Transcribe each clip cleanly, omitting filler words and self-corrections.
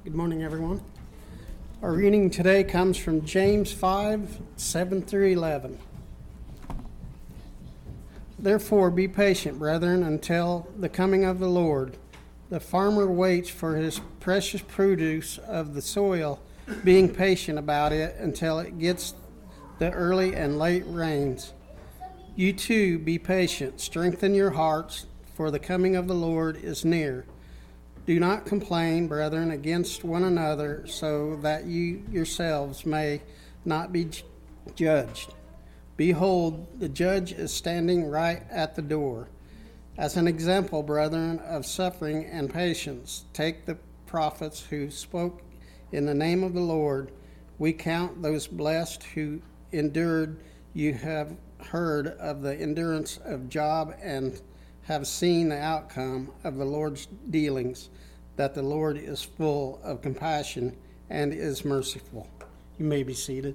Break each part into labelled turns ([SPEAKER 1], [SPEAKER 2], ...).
[SPEAKER 1] Good morning, everyone. Our reading today comes from James 5, 7 through 11. Therefore, be patient, brethren, until the coming of the Lord. The farmer waits for his precious produce of the soil, being patient about it until it gets the early and late rains. You too, be patient. Strengthen your hearts, for the coming of the Lord is near. Do not complain, brethren, against one another, so that you yourselves may not be judged. Behold, the judge is standing right at the door. As an example, brethren, of suffering and patience, take the prophets who spoke in the name of the Lord. We count those blessed who endured. You have heard of the endurance of Job and have seen the outcome of the Lord's dealings, that the Lord is full of compassion and is merciful. You may be seated.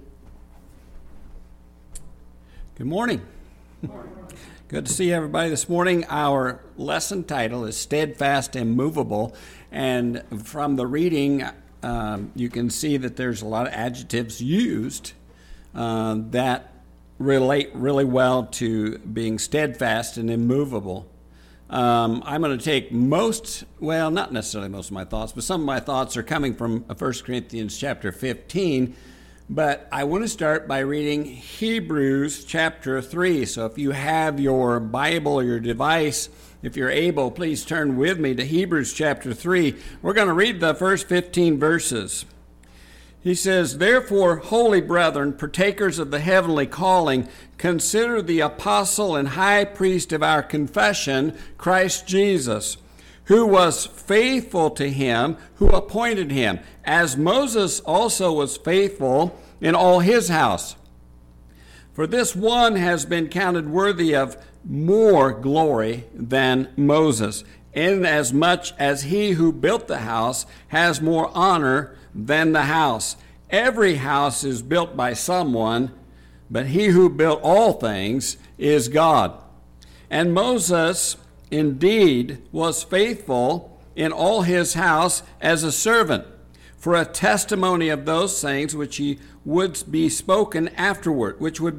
[SPEAKER 2] Good morning. Good to see everybody this morning. Our lesson title is Steadfast and Movable, and from the reading you can see that there's a lot of adjectives used that relate really well to being steadfast and immovable. I'm going to take not necessarily most of my thoughts, but some of my thoughts are coming from 1 Corinthians chapter 15. But I want to start by reading Hebrews chapter 3. So if you have your Bible or your device, if you're able, please turn with me to Hebrews chapter 3. We're going to read the first 15 verses. He says, Therefore, holy brethren, partakers of the heavenly calling, consider the apostle and high priest of our confession, Christ Jesus, who was faithful to him who appointed him, as Moses also was faithful in all his house. For this one has been counted worthy of more glory than Moses, inasmuch as he who built the house has more honor than the house. Every house is built by someone, but he who built all things is God. And Moses indeed was faithful in all his house as a servant, for a testimony of those things which would be spoken afterward.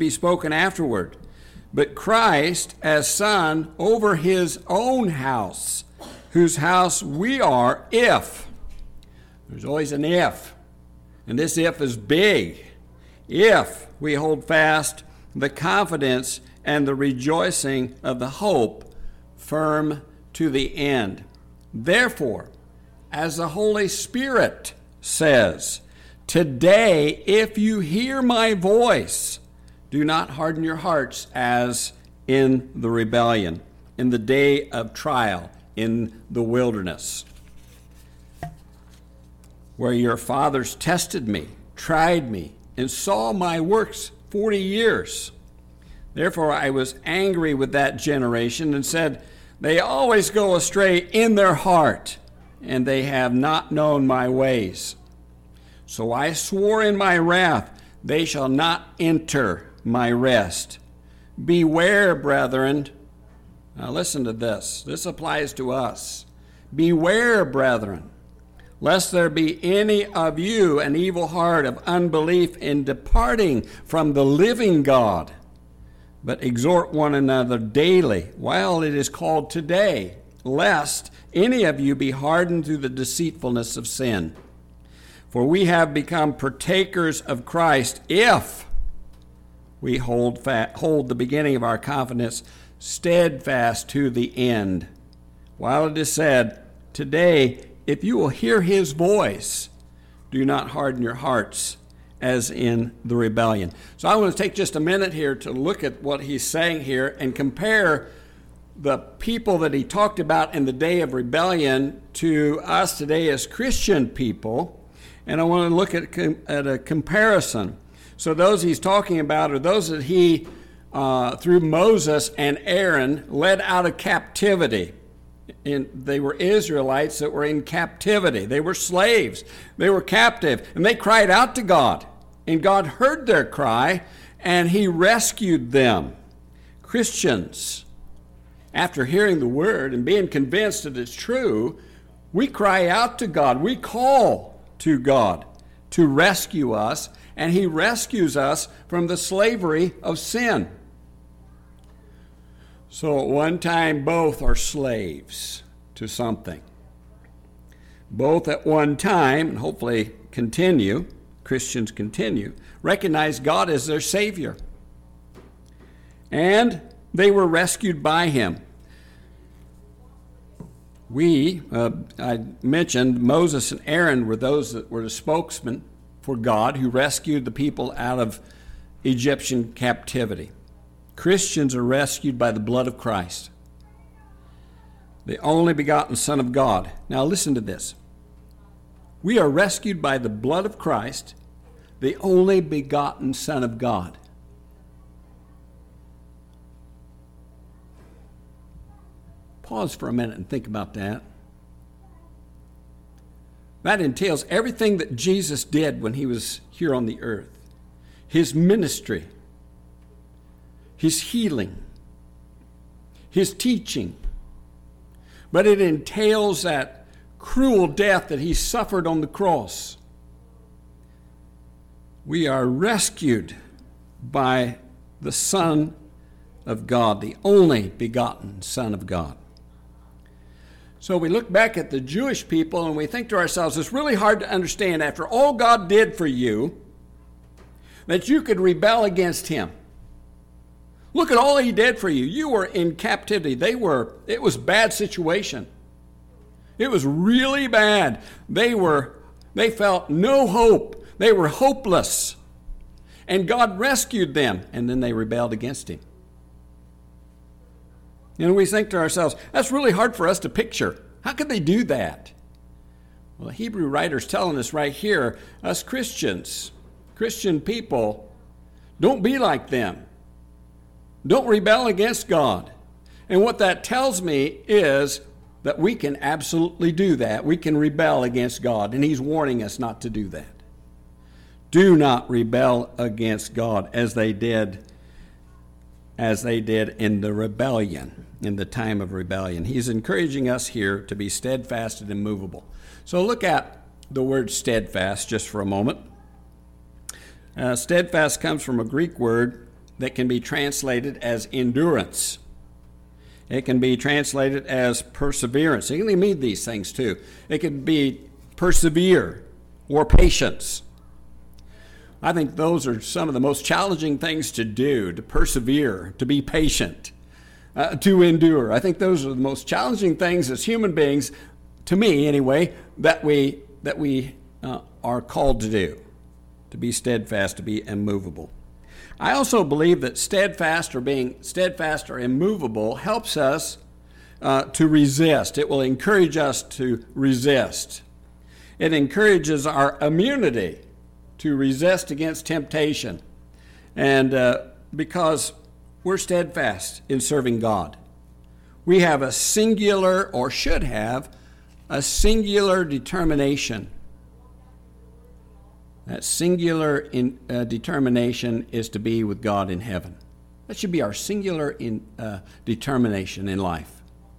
[SPEAKER 2] But Christ as son over his own house, whose house we are, if. There's always an if, and this if is big. If we hold fast the confidence and the rejoicing of the hope firm to the end. Therefore, as the Holy Spirit says, today, if you hear my voice, do not harden your hearts as in the rebellion, in the day of trial, in the wilderness, where your fathers tested me, tried me, and saw my works 40 years. Therefore I was angry with that generation and said, they always go astray in their heart, and they have not known my ways. So I swore in my wrath, they shall not enter my rest. Beware, brethren. Now listen to this. This applies to us. Beware, brethren, lest there be any of you an evil heart of unbelief in departing from the living God. But exhort one another daily, while it is called today, lest any of you be hardened through the deceitfulness of sin. For we have become partakers of Christ if we hold the beginning of our confidence steadfast to the end. While it is said, today, if you will hear his voice, do not harden your hearts as in the rebellion. So I want to take just a minute here to look at what he's saying here and compare the people that he talked about in the day of rebellion to us today as Christian people. And I want to look at a comparison. So those he's talking about are those that he, through Moses and Aaron, led out of captivity. They were Israelites that were in captivity. They were slaves. They were captive. And they cried out to God. And God heard their cry, and he rescued them. Christians, after hearing the word and being convinced that it's true, we cry out to God. We call to God to rescue us, and he rescues us from the slavery of sin. So at one time, both are slaves to something. Both at one time, and hopefully Christians continue, recognize God as their Savior. And they were rescued by him. I mentioned Moses and Aaron were those that were the spokesmen for God who rescued the people out of Egyptian captivity. Christians are rescued by the blood of Christ, the only begotten Son of God. Now listen to this. We are rescued by the blood of Christ, the only begotten Son of God. Pause for a minute and think about that. That entails everything that Jesus did when he was here on the earth. His ministry, his healing, his teaching. But it entails that cruel death that he suffered on the cross. We are rescued by the Son of God, the only begotten Son of God. So we look back at the Jewish people and we think to ourselves, it's really hard to understand after all God did for you that you could rebel against him. Look at all he did for you. You were in captivity. It was a bad situation. It was really bad. They felt no hope. They were hopeless. And God rescued them, and then they rebelled against him. And we think to ourselves, that's really hard for us to picture. How could they do that? Well, the Hebrew writer's telling us right here, us Christians, Christian people, don't be like them. Don't rebel against God. And what that tells me is that we can absolutely do that. We can rebel against God, and he's warning us not to do that. Do not rebel against God as they did in the rebellion, in the time of rebellion. He's encouraging us here to be steadfast and immovable. So look at the word steadfast just for a moment. Steadfast comes from a Greek word that can be translated as endurance. It can be translated as perseverance. It can mean these things too. It can be persevere or patience. I think those are some of the most challenging things to do, to persevere, to be patient, to endure. I think those are the most challenging things as human beings, to me anyway, that we are called to do, to be steadfast, to be immovable. I also believe that being steadfast or immovable helps us to resist. It will encourage us to resist. It encourages our immunity to resist against temptation. And because we're steadfast in serving God, we have a singular, or should have, a singular determination. That singular determination is to be with God in heaven. That should be our singular determination in life.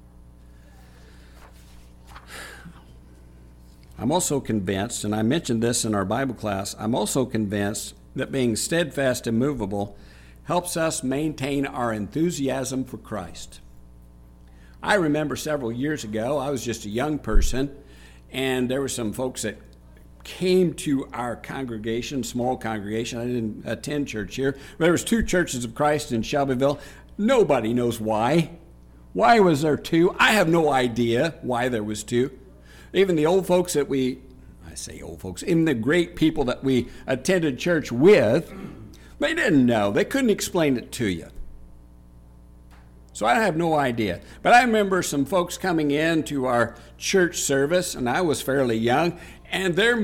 [SPEAKER 2] I'm also convinced, and I mentioned this in our Bible class, I'm also convinced that being steadfast and immovable helps us maintain our enthusiasm for Christ. I remember several years ago, I was just a young person, and there were some folks that came to our congregation, small congregation. I didn't attend church here. There was 2 churches of Christ in Shelbyville. Nobody knows why. Why was there 2? I have no idea why there was 2. Even the old folks that even the great people that we attended church with, they didn't know. They couldn't explain it to you. So I have no idea. But I remember some folks coming in to our church service, and I was fairly young, and their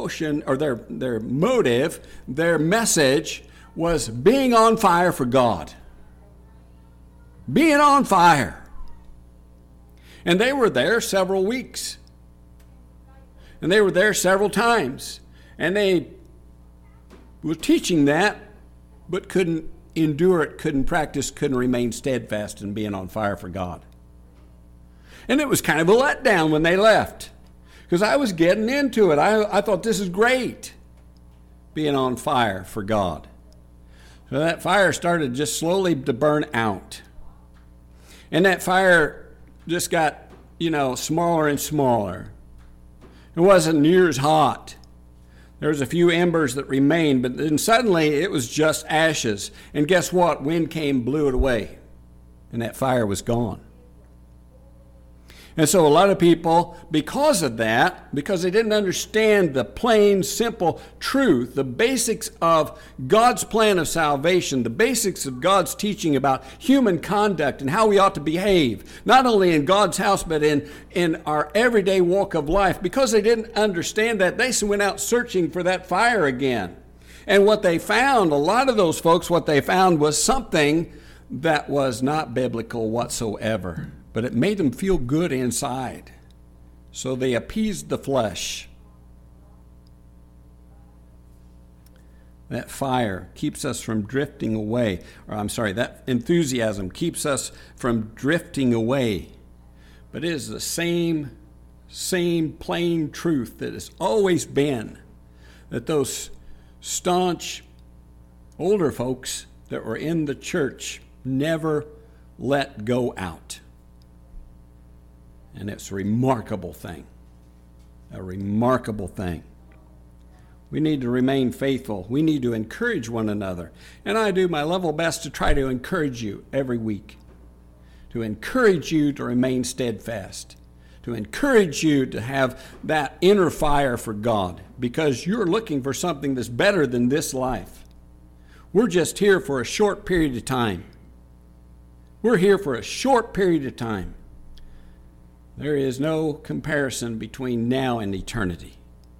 [SPEAKER 2] motive, their message was being on fire for God. Being on fire. And they were there several weeks. And they were there several times. And they were teaching that, but couldn't endure it, couldn't practice, couldn't remain steadfast in being on fire for God. And it was kind of a letdown when they left. because I was getting into it. I thought this is great, being on fire for God. So that fire started just slowly to burn out. And that fire just got, smaller and smaller. It wasn't near as hot. There was a few embers that remained, but then suddenly it was just ashes. And guess what? Wind came, blew it away, and that fire was gone. And so a lot of people, because of that, because they didn't understand the plain, simple truth, the basics of God's plan of salvation, the basics of God's teaching about human conduct and how we ought to behave, not only in God's house, but in our everyday walk of life, because they didn't understand that, they went out searching for that fire again. And what they found, a lot of those folks, what they found was something that was not biblical whatsoever. But it made them feel good inside. So they appeased the flesh. That fire keeps us from drifting away. That enthusiasm keeps us from drifting away. But it is the same plain truth that has always been, that those staunch older folks that were in the church never let go out. And it's a remarkable thing. A remarkable thing. We need to remain faithful. We need to encourage one another. And I do my level best to try to encourage you every week. To encourage you to remain steadfast. To encourage you to have that inner fire for God. Because you're looking for something that's better than this life. We're just here for a short period of time. We're here for a short period of time. There is no comparison between now and eternity.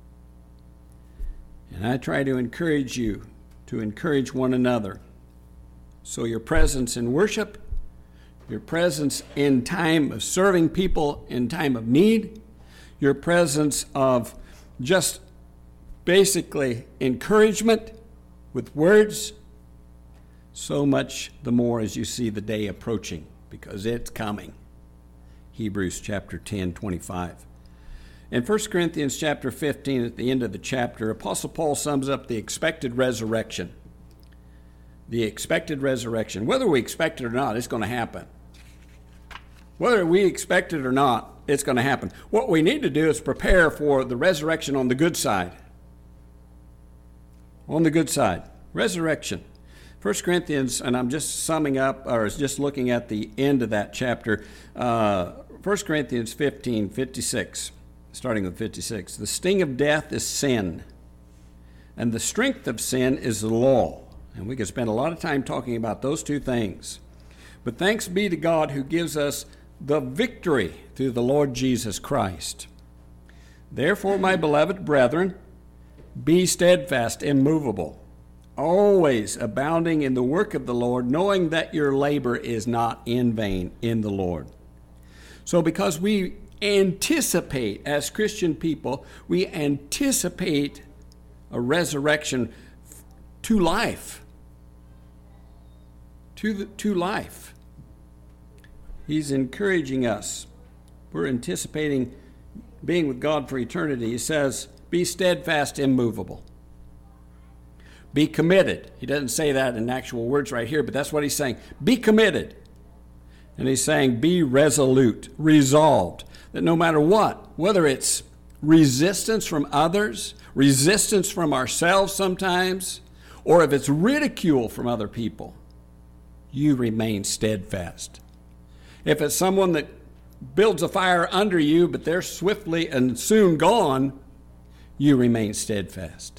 [SPEAKER 2] And I try to encourage you to encourage one another. So your presence in worship, your presence in time of serving people in time of need, your presence of just basically encouragement with words, so much the more as you see the day approaching, because it's coming. Hebrews chapter 10, 25. In 1 Corinthians chapter 15, at the end of the chapter, Apostle Paul sums up the expected resurrection. The expected resurrection. Whether we expect it or not, it's going to happen. Whether we expect it or not, it's going to happen. What we need to do is prepare for the resurrection on the good side. On the good side. Resurrection. 1 Corinthians, and I'm just summing up, or just looking at the end of that chapter, 1 Corinthians 15, 56, starting with 56. The sting of death is sin, and the strength of sin is the law. And we could spend a lot of time talking about those two things. But thanks be to God who gives us the victory through the Lord Jesus Christ. Therefore, my beloved brethren, be steadfast, immovable, always abounding in the work of the Lord, knowing that your labor is not in vain in the Lord. So because we anticipate, as Christian people, we anticipate a resurrection to life. To life. He's encouraging us. We're anticipating being with God for eternity. He says, be steadfast, immovable. Be committed. He doesn't say that in actual words right here, but that's what he's saying. Be committed. And he's saying, be resolute, resolved, that no matter what, whether it's resistance from others, resistance from ourselves sometimes, or if it's ridicule from other people, you remain steadfast. If it's someone that builds a fire under you, but they're swiftly and soon gone, you remain steadfast.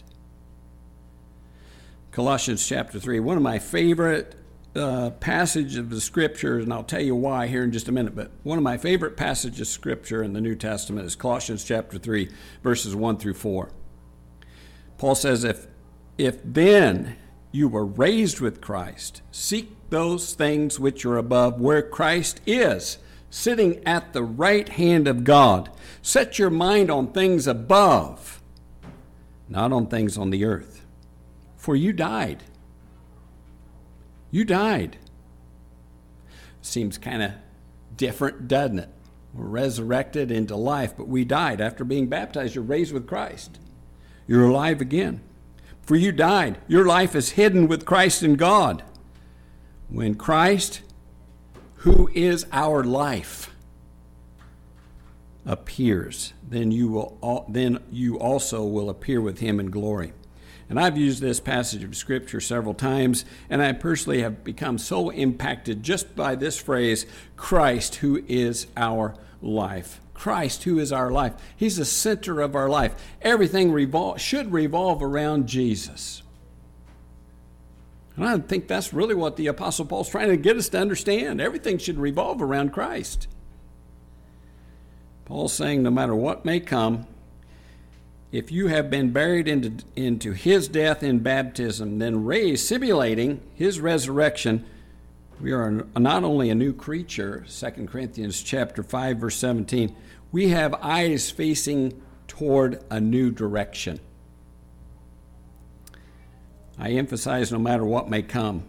[SPEAKER 2] Colossians chapter 3, one of my favorite passages of the Scriptures, and I'll tell you why here in just a minute, but one of my favorite passages of Scripture in the New Testament is Colossians chapter 3, verses 1 through 4. Paul says, if then you were raised with Christ, seek those things which are above, where Christ is, sitting at the right hand of God. Set your mind on things above, not on things on the earth. For you died. You died. Seems kind of different, doesn't it? We're resurrected into life, but we died. After being baptized, you're raised with Christ. You're alive again. For you died. Your life is hidden with Christ in God. When Christ, who is our life, appears, then you also will appear with him in glory. And I've used this passage of Scripture several times, and I personally have become so impacted just by this phrase, Christ, who is our life. Christ, who is our life. He's the center of our life. Everything should revolve around Jesus. And I think that's really what the Apostle Paul's trying to get us to understand. Everything should revolve around Christ. Paul's saying no matter what may come, if you have been buried into his death in baptism, then raised, simulating his resurrection, we are not only a new creature, 2 Corinthians chapter 5, verse 17, we have eyes facing toward a new direction. I emphasize no matter what may come.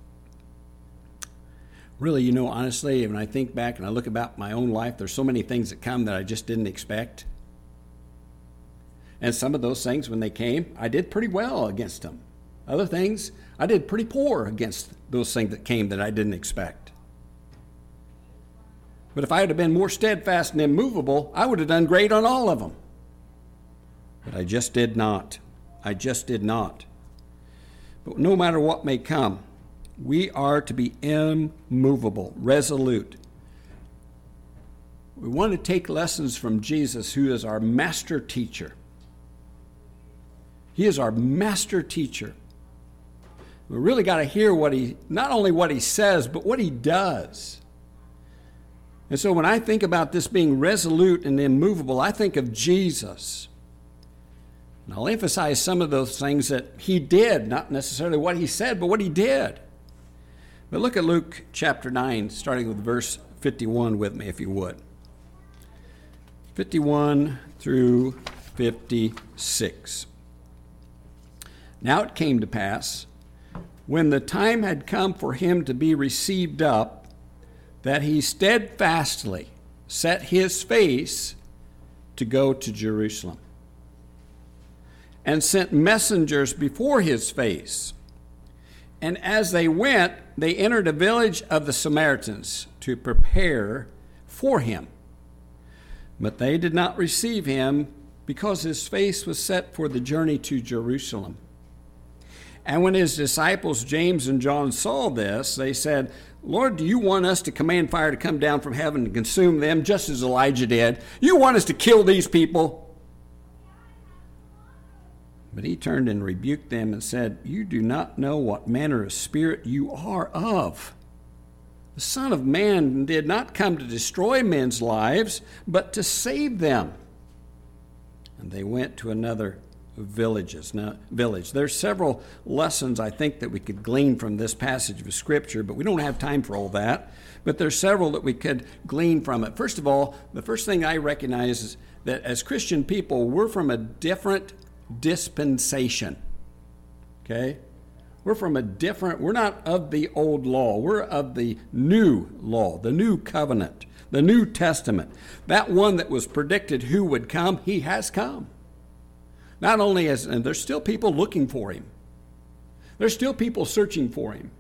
[SPEAKER 2] Really, honestly, when I think back and I look about my own life, there's so many things that come that I just didn't expect. And some of those things, when they came, I did pretty well against them. Other things, I did pretty poor against those things that came that I didn't expect. But if I had been more steadfast and immovable, I would have done great on all of them. But I just did not. I just did not. But no matter what may come, we are to be immovable, resolute. We want to take lessons from Jesus, who is our master teacher. He is our master teacher. We really got to hear not only what he says, but what he does. And so when I think about this being resolute and immovable, I think of Jesus. And I'll emphasize some of those things that he did, not necessarily what he said, but what he did. But look at Luke chapter 9, starting with verse 51 with me, if you would. 51 through 56. Now it came to pass, when the time had come for him to be received up, that he steadfastly set his face to go to Jerusalem, and sent messengers before his face. And as they went, they entered a village of the Samaritans to prepare for him. But they did not receive him, because his face was set for the journey to Jerusalem. And when his disciples James and John saw this, they said, Lord, do you want us to command fire to come down from heaven and consume them, just as Elijah did? You want us to kill these people? But he turned and rebuked them and said, you do not know what manner of spirit you are of. The Son of Man did not come to destroy men's lives, but to save them. And they went to another village. There's several lessons, I think, that we could glean from this passage of Scripture, but we don't have time for all that. But there's several that we could glean from it. First of all, the first thing I recognize is that as Christian people, we're from a different dispensation. Okay? We're not of the old law. We're of the new law, the new covenant, the New Testament. That one that was predicted who would come, he has come. Not only and there's still people looking for him. There's still people searching for him.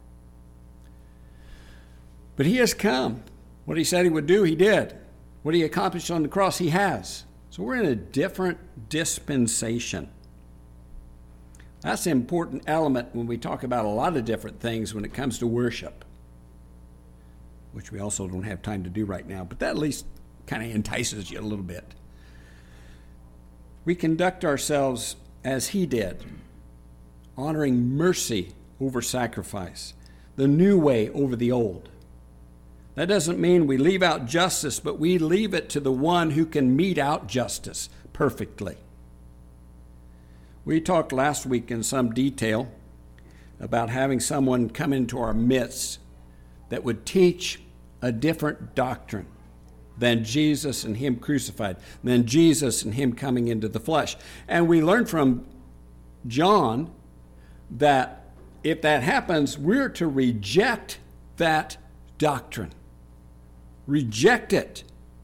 [SPEAKER 2] But he has come. What he said he would do, he did. What he accomplished on the cross, he has. So we're in a different dispensation. That's an important element when we talk about a lot of different things when it comes to worship, which we also don't have time to do right now, but that at least kind of entices you a little bit. We conduct ourselves as he did, honoring mercy over sacrifice, the new way over the old. That doesn't mean we leave out justice, but we leave it to the one who can mete out justice perfectly. We talked last week in some detail about having someone come into our midst that would teach a different doctrine than Jesus and him crucified, than Jesus and him coming into the flesh. And we learned from John that if that happens, we're to reject that doctrine. Reject it.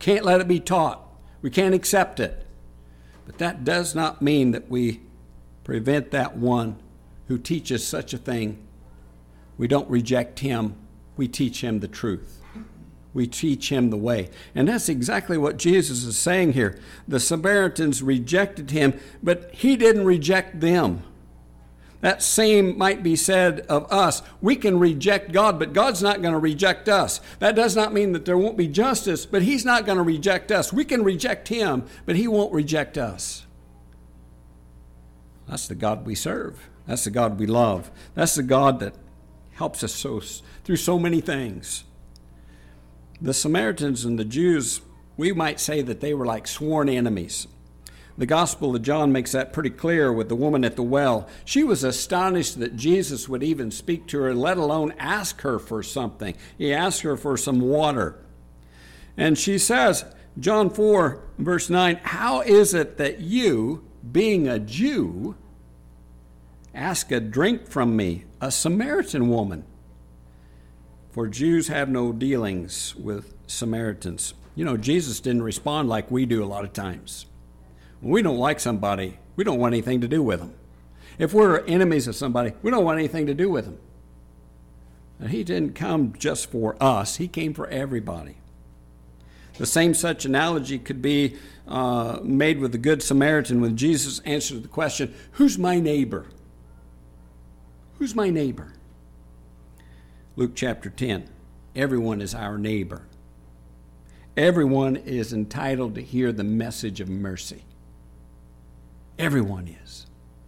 [SPEAKER 2] Can't let it be taught. We can't accept it. But that does not mean that we prevent that one who teaches such a thing. We don't reject him. We teach him the truth. We teach him the way. And that's exactly what Jesus is saying here. The Samaritans rejected him, but he didn't reject them. That same might be said of us. We can reject God, but God's not going to reject us. That does not mean that there won't be justice, but he's not going to reject us. We can reject him, but he won't reject us. That's the God we serve. That's the God we love. That's the God that helps us through so many things. The Samaritans and the Jews, we might say that they were like sworn enemies. The Gospel of John makes that pretty clear with the woman at the well. She was astonished that Jesus would even speak to her, let alone ask her for something. He asked her for some water. And she says, John 4, verse 9, how is it that you, being a Jew, ask a drink from me, a Samaritan woman? For Jews have no dealings with Samaritans. You know, Jesus didn't respond like we do a lot of times. When we don't like somebody, we don't want anything to do with them. If we're enemies of somebody, we don't want anything to do with them. And he didn't come just for us. He came for everybody. The same such analogy could be made with the Good Samaritan when Jesus answered the question, who's my neighbor? Who's my neighbor? Luke chapter 10, everyone is our neighbor. Everyone is entitled to hear the message of mercy. Everyone is.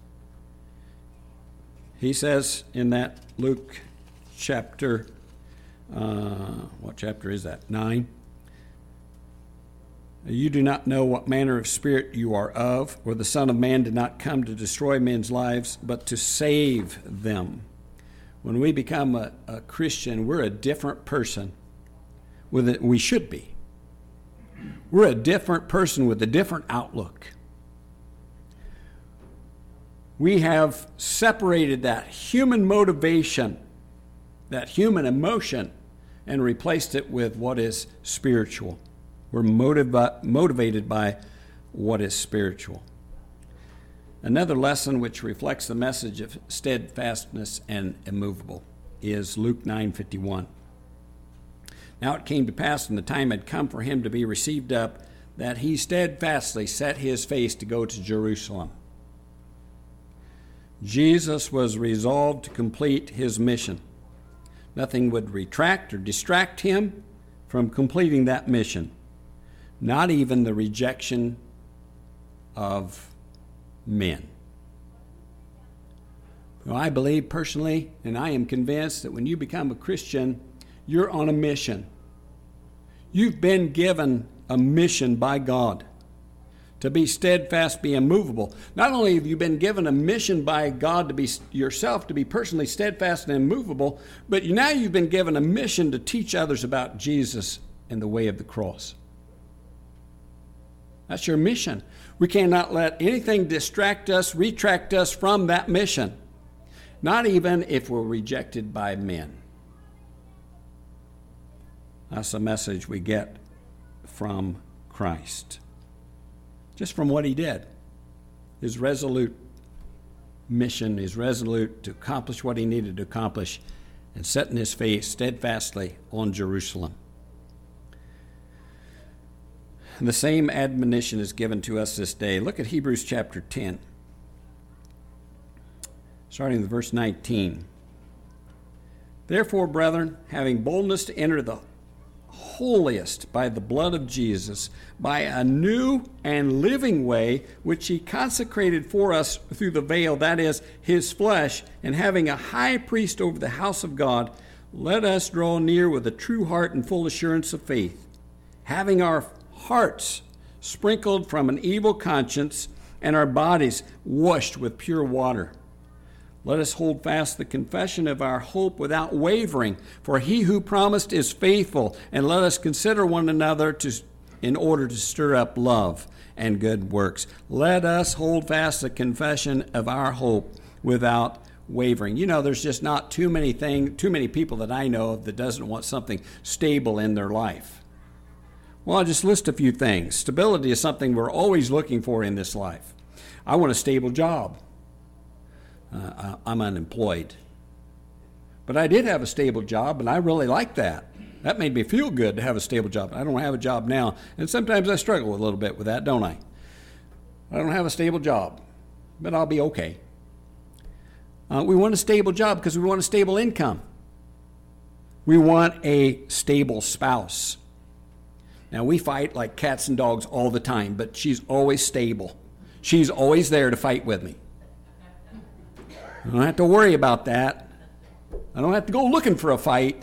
[SPEAKER 2] He says in that Luke chapter, what chapter is that? 9. You do not know what manner of spirit you are of, or the Son of Man did not come to destroy men's lives, but to save them. When we become a Christian, we're a different person. We should be. We're a different person with a different outlook. We have separated that human motivation, that human emotion, and replaced it with what is spiritual. We're motivated by what is spiritual. Another lesson which reflects the message of steadfastness and immovable is Luke 9:51. Now it came to pass when the time had come for him to be received up, that he steadfastly set his face to go to Jerusalem. Jesus was resolved to complete his mission. Nothing would retract or distract him from completing that mission, not even the rejection of men. Well, I believe personally, and I am convinced that when you become a Christian, you're on a mission. You've been given a mission by God to be steadfast, be immovable. Not only have you been given a mission by God to be yourself, to be personally steadfast and immovable, but now you've been given a mission to teach others about Jesus and the way of the cross. That's your mission. We cannot let anything distract us, retract us from that mission, not even if we're rejected by men. That's the message we get from Christ, just from what he did. His resolute mission, his resolute to accomplish what he needed to accomplish, and setting his face steadfastly on Jerusalem. And the same admonition is given to us this day. Look at Hebrews chapter 10, starting with verse 19. Therefore, brethren, having boldness to enter the holiest by the blood of Jesus, by a new and living way, which he consecrated for us through the veil, that is, his flesh, and having a high priest over the house of God, let us draw near with a true heart and full assurance of faith, having our hearts sprinkled from an evil conscience and our bodies washed with pure water. Let us hold fast the confession of our hope without wavering, for he who promised is faithful, and let us consider one another in order to stir up love and good works. Let us hold fast the confession of our hope without wavering. You know, there's just not too many people that I know of that doesn't want something stable in their life. Well, I'll just list a few things. Stability is something we're always looking for in this life. I want a stable job. I'm unemployed. But I did have a stable job, and I really liked that. That made me feel good to have a stable job. I don't have a job now, and sometimes I struggle a little bit with that, don't I? I don't have a stable job, but I'll be okay. We want a stable job because we want a stable income. We want a stable spouse. Now, we fight like cats and dogs all the time, but she's always stable. She's always there to fight with me. I don't have to worry about that. I don't have to go looking for a fight.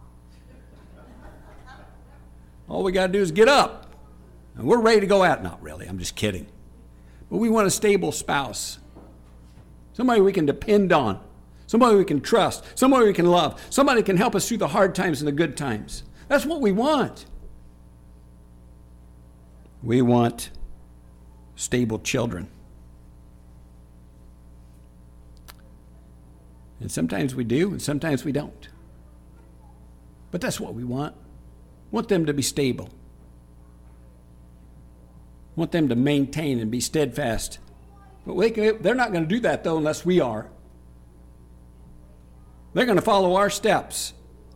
[SPEAKER 2] All we got to do is get up, and we're ready to go out. Not really, I'm just kidding. But we want a stable spouse. Somebody we can depend on. Somebody we can trust. Somebody we can love. Somebody who can help us through the hard times and the good times. That's what we want. We want stable children. And sometimes we do, and sometimes we don't. But that's what we want. Want them to be stable. Want them to maintain and be steadfast. But they're not going to do that, though, unless we are. They're going to follow our steps.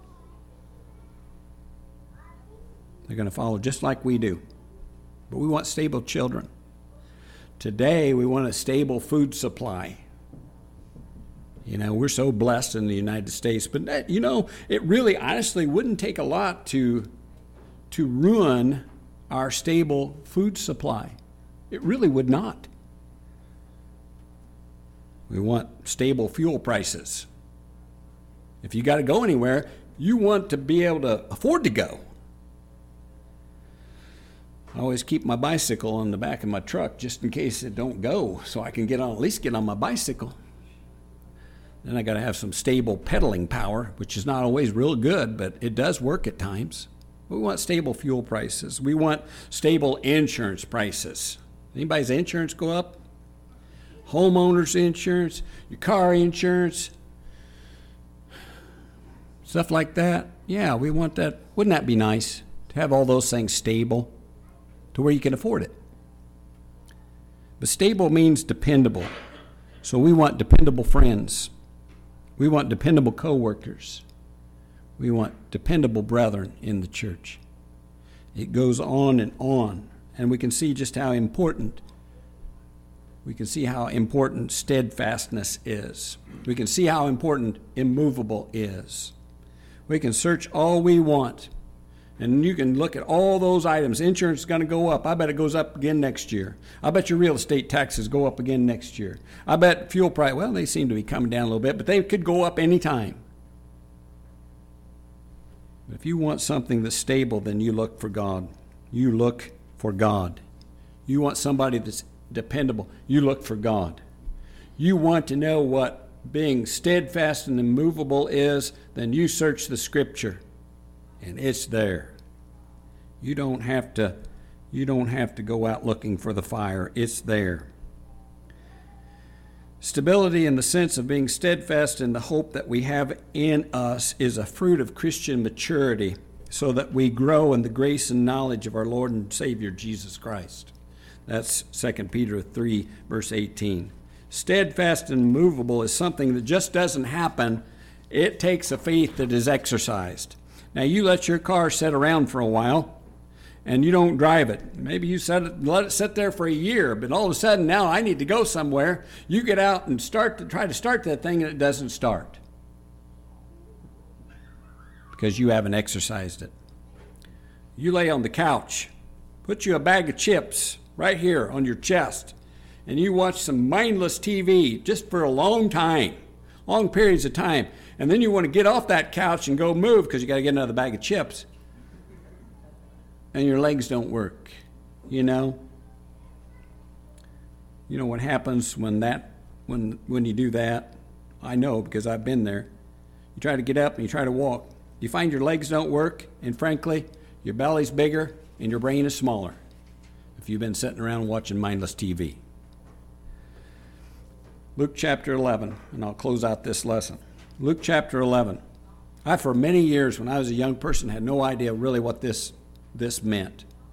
[SPEAKER 2] They're going to follow just like we do. But we want stable children. Today, we want a stable food supply. You know, we're so blessed in the United States. But, it really, honestly, wouldn't take a lot to ruin our stable food supply. It really would not. We want stable fuel prices. If you got to go anywhere, you want to be able to afford to go. I always keep my bicycle on the back of my truck just in case it don't go, so I can at least get on my bicycle. Then I got to have some stable pedaling power, which is not always real good, but it does work at times. We want stable fuel prices. We want stable insurance prices. Anybody's insurance go up? Homeowners insurance, your car insurance, stuff like that. Yeah, we want that. Wouldn't that be nice to have all those things stable to where you can afford it? But stable means dependable. So we want dependable friends. We want dependable co-workers. We want dependable brethren in the church. It goes on, and we can see just how important steadfastness is. We can see how important immovable is. We can search all we want, and you can look at all those items. Insurance is going to go up. I bet it goes up again next year. I bet your real estate taxes go up again next year. I bet fuel price, well, they seem to be coming down a little bit, but they could go up any time. If you want something that's stable, then you look for God. You look for God. You want somebody that's dependable. You look for God. You want to know what being steadfast and immovable is, then you search the Scripture, and it's there. You don't have to go out looking for the fire. It's there. Stability in the sense of being steadfast in the hope that we have in us is a fruit of Christian maturity, so that we grow in the grace and knowledge of our Lord and Savior Jesus Christ. That's 2 Peter 3, verse 18. Steadfast and immovable is something that just doesn't happen. It takes a faith that is exercised. Now, you let your car sit around for a while, and you don't drive it. Maybe you let it sit there for a year, but all of a sudden now I need to go somewhere. You get out and try to start that thing, and it doesn't start because you haven't exercised it. You lay on the couch, put you a bag of chips right here on your chest, and you watch some mindless TV just for a long periods of time, and then you want to get off that couch and go move because you got to get another bag of chips. And your legs don't work, You know what happens when you do that? I know because I've been there. You try to get up and you try to walk. You find your legs don't work, and frankly, your belly's bigger and your brain is smaller if you've been sitting around watching mindless TV. Luke chapter 11, and I'll close out this lesson. Luke chapter 11. I, for many years, when I was a young person, had no idea really what this meant.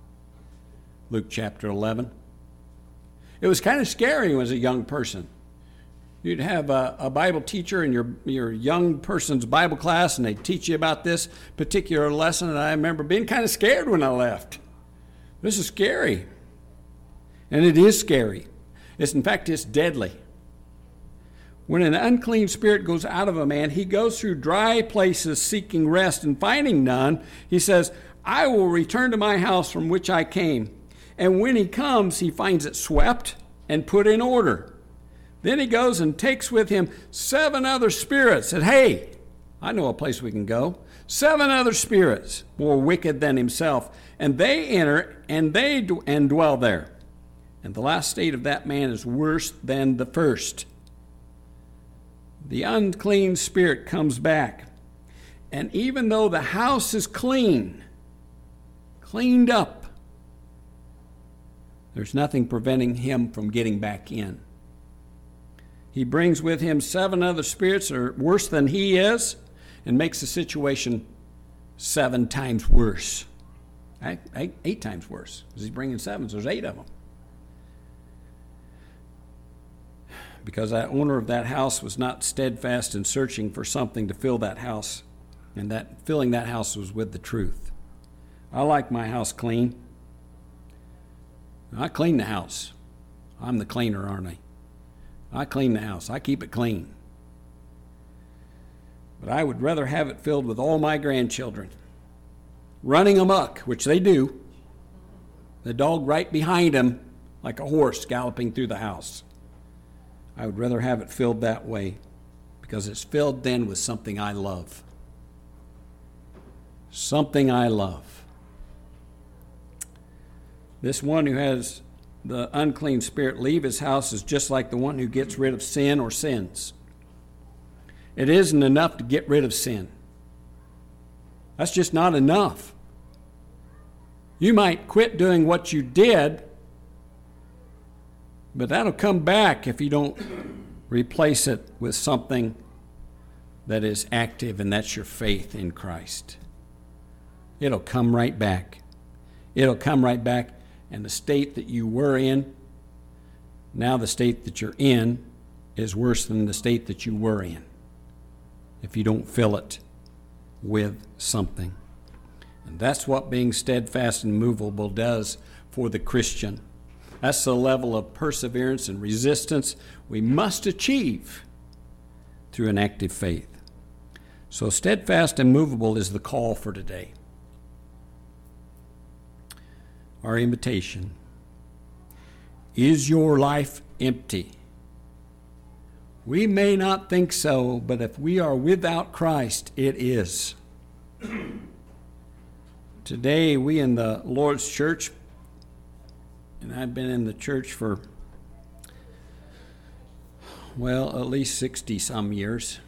[SPEAKER 2] Luke chapter 11. It was kind of scary when I was a young person. You'd have a Bible teacher in your young person's Bible class, and they'd teach you about this particular lesson, and I remember being kind of scared when I left. This is scary. And it is scary. In fact, it's deadly. When an unclean spirit goes out of a man, he goes through dry places seeking rest, and finding none, he says, I will return to my house from which I came. And when he comes, he finds it swept and put in order. Then he goes and takes with him 7 other spirits. Said, hey, I know a place we can go. 7 other spirits, more wicked than himself. And they enter and dwell there. And the last state of that man is worse than the first. The unclean spirit comes back. And even though the house is cleaned up, there's nothing preventing him from getting back in. He brings with him 7 other spirits that are worse than he is, and makes the situation 7 times worse. 8 times worse, because he's bringing 7, so there's 8 of them. Because that owner of that house was not steadfast in searching for something to fill that house, and that filling that house was with the truth. I like my house clean. I clean the house. I'm the cleaner, aren't I? I clean the house. I keep it clean. But I would rather have it filled with all my grandchildren running amok, which they do, the dog right behind them like a horse galloping through the house. I would rather have it filled that way, because it's filled then with something I love. Something I love. This one who has the unclean spirit leave his house is just like the one who gets rid of sin or sins. It isn't enough to get rid of sin. That's just not enough. You might quit doing what you did, but that'll come back if you don't replace it with something that is active, and that's your faith in Christ. It'll come right back. It'll come right back. And the state that you were in, now the state that you're in is worse than the state that you were in, if you don't fill it with something. And that's what being steadfast and immovable does for the Christian. That's the level of perseverance and resistance we must achieve through an active faith. So steadfast and immovable is the call for today. Our invitation. Is your life empty? We may not think so, but if we are without Christ, it is. Today, we in the Lord's church, and I've been in the church for, at least 60-some years.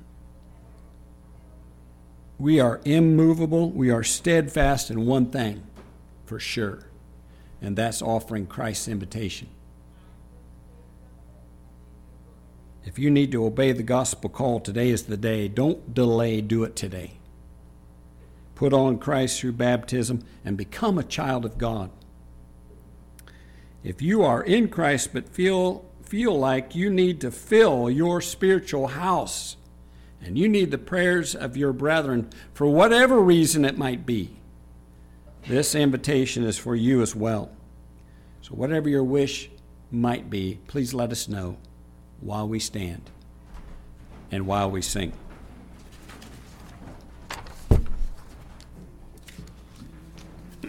[SPEAKER 2] We are immovable. We are steadfast in one thing, for sure, and that's offering Christ's invitation. If you need to obey the gospel call, today is the day. Don't delay, do it today. Put on Christ through baptism and become a child of God. If you are in Christ but feel like you need to fill your spiritual house, and you need the prayers of your brethren for whatever reason it might be, this invitation is for you as well. So whatever your wish might be, please let us know while we stand and while we sing.